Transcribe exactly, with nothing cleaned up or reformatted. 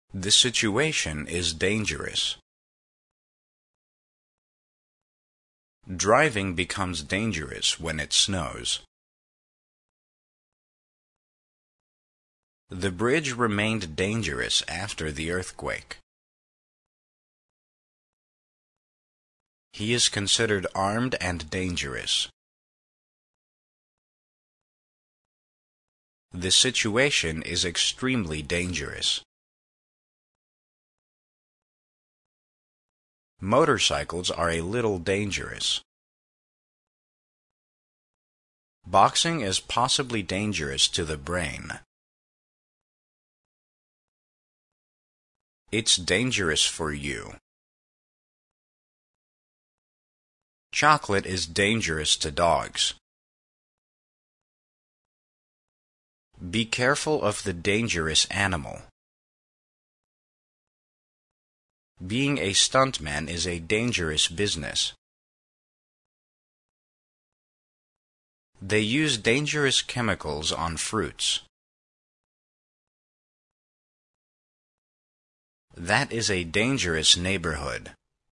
The situation is dangerous. Driving becomes dangerous when it snows. The bridge remained dangerous after the earthquake. He is considered armed and dangerous. The situation is extremely dangerous. Motorcycles are a little dangerous. Boxing is possibly dangerous to the brain. It's dangerous for you. Chocolate is dangerous to dogs. Be careful of the dangerous animal. Being a stuntman is a dangerous business. They use dangerous chemicals on fruits. That is a dangerous neighborhood.